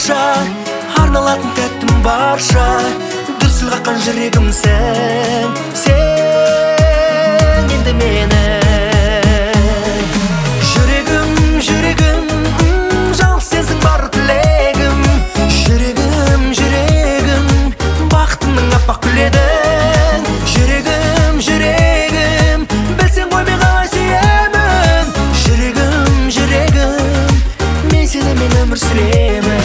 барша, арналатын тәттім барша, дүрсіл қаққан жүрегімсің сен енді мені. Жүрегім, жалғыз сенсің бар тілегім. Жүрегім, бақытымның аппақ гүледің. Жүрегім, білсең ғой мен қалай сүйемін. Жүрегім, мен сенімен өмір сүремін.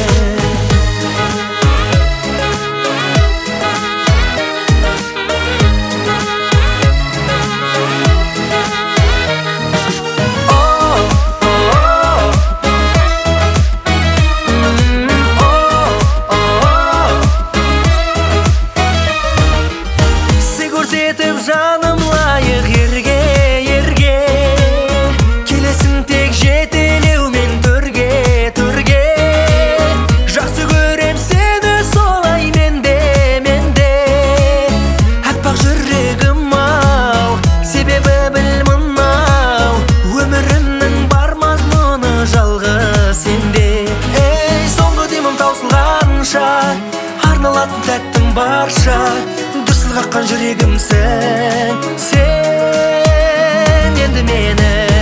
Көрсетіп жаным лайық ерге, келесің тек жетелеумен төрге. Жақсы көрем сені солай менде. Аппақ жүрегім ау, себебі біл мынау, өмірімнің бар мазмұны жалғыз сенде. Соңғы демім таусылғанша, арналатын тәттім барша, қаққан жүрегімсің сен енді мені.